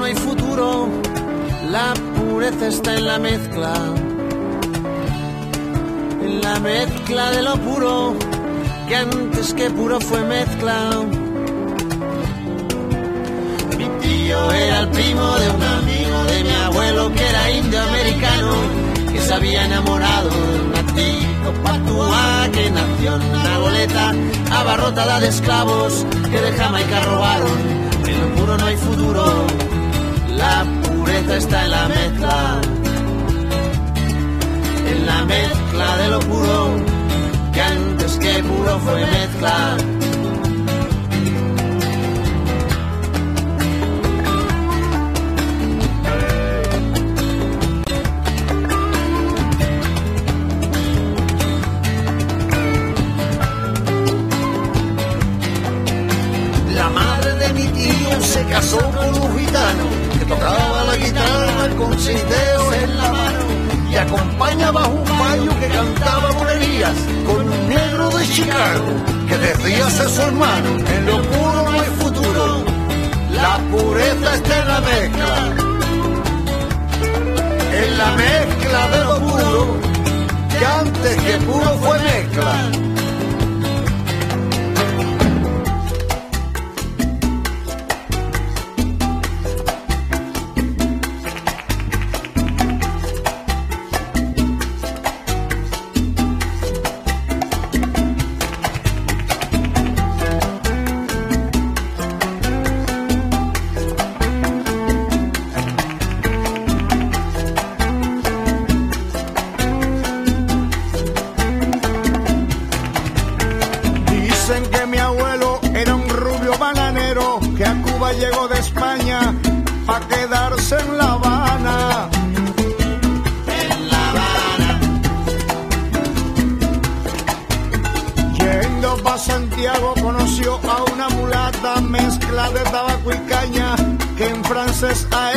no hay futuro, la pureza está en la mezcla de lo puro, que antes que puro fue mezcla. Mi tío era el primo de un amigo de mi abuelo, que era indio americano, que se había enamorado de una tico patúa que nació en una goleta abarrotada de esclavos que de Jamaica robaron. En lo puro no hay futuro, la pureza está en la mezcla de lo puro, que antes que puro fue mezcla. La madre de mi tío se casó con un gitano que tocaba la guitarra con 6 dedos en la mano y acompañaba a un payo que cantaba bulerías con un negro de Chicago que decía ser su hermano. En lo puro no hay futuro, la pureza está en la mezcla de lo puro, que antes que puro fue mezcla. Llegó de España pa' quedarse en La Habana. En La Habana. Yendo pa' Santiago conoció a una mulata, mezcla de tabaco y caña, que en francés a